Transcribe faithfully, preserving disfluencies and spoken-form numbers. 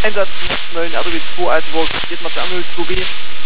Einsatz neun R W zwei Altenburg, jetzt mal zur Anhöhe zwei B.